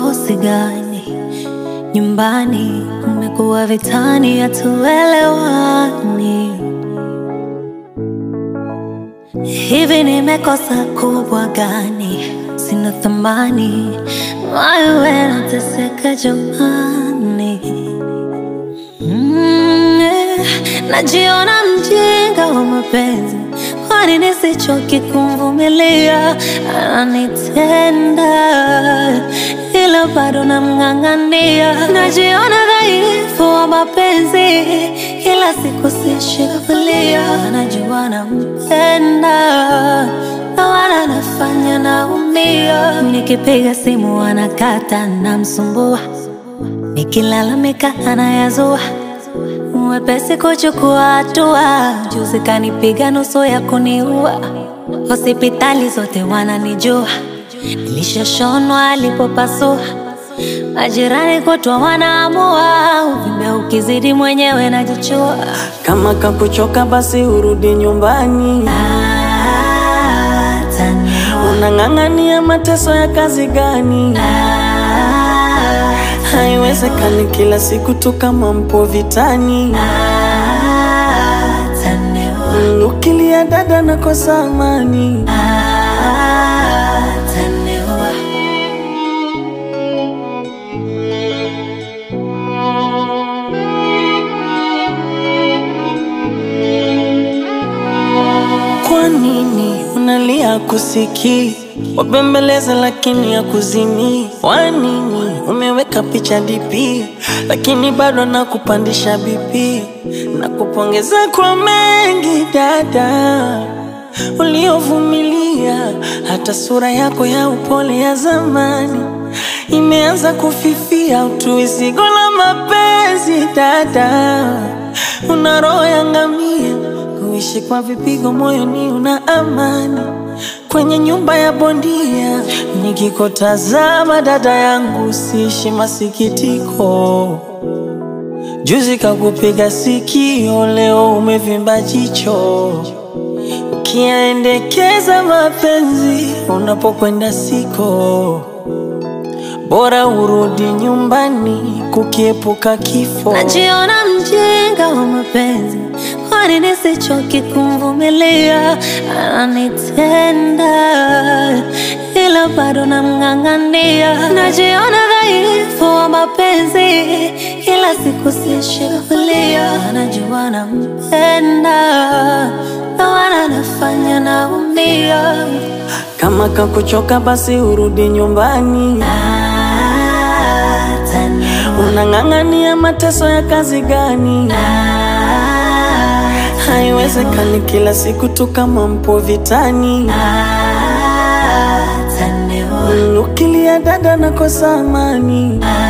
mikosi gani? Nyumbani kumekuwa vitani, hatuelewani. Hivi nimekosa kubwa gani? Sina thamani, wewe nateseka jamani. Najiona mjinga wa mapenzi, kwani nisichoki kumvumilia? Ananitenda ila bado namng'ang'ania. Najiona dhaifu wa mapenzi, kila siku sishikilia. Najua nampenda na wala nafanya naumia. Nikipiga simu anakata, namsumbua. Nikilalamika anayazua, mwepesi kuchukua hatua. Juzi kanipiga nusu ya kuniua. Hospitali zote wananijua, nilishashonwa alipopasua. Majirani kutwa wanaamua, uvimbe ukizidi mwenyewe najichua. Kama kakuchoka basi urudi nyumbani. Unang'ang'ania mateso ya kazi gani? Haiwezekani kila siku tu kama mpo vitani. Ukilia dada nakosa amani. Kwa nini unalia kusiki? Wabembeleza lakini ya kuzimi. Kwa nini umeweka picha DP lakini bado nakupandisha BP? Nakupongeza kwa mengi dada uliovumilia, hata sura yako ya upole ya zamani imeanza kufifia. Utuizigo la mapenzi dada, una roho ya ngamia, kuishi kwa vipigo moyoni una amani. Kwenye nyumba ya bondia nikikutazama dada yangu siishi masikitiko. Juzi kakupiga sikio, leo umevimba jicho. Ukiendekeza mapenzi unapokwenda siko, bora urudi nyumbani kukiepuka kifo. Najiona mjinga wa mapenzi, kwani nisichoki kumvumilia? Ananitenda ila bado namng'ang'ania. Najiona dhaifu wa mapenzi, kila siku sishikilia. Najua nampenda na wala nafanya naumia. Kama kakuchoka basi urudi nyumbani. Unang'ang'ania mateso ya kazi gani? Haiwezekani kila siku tu kama mpo vitani. Ukilia dada nakosa amani.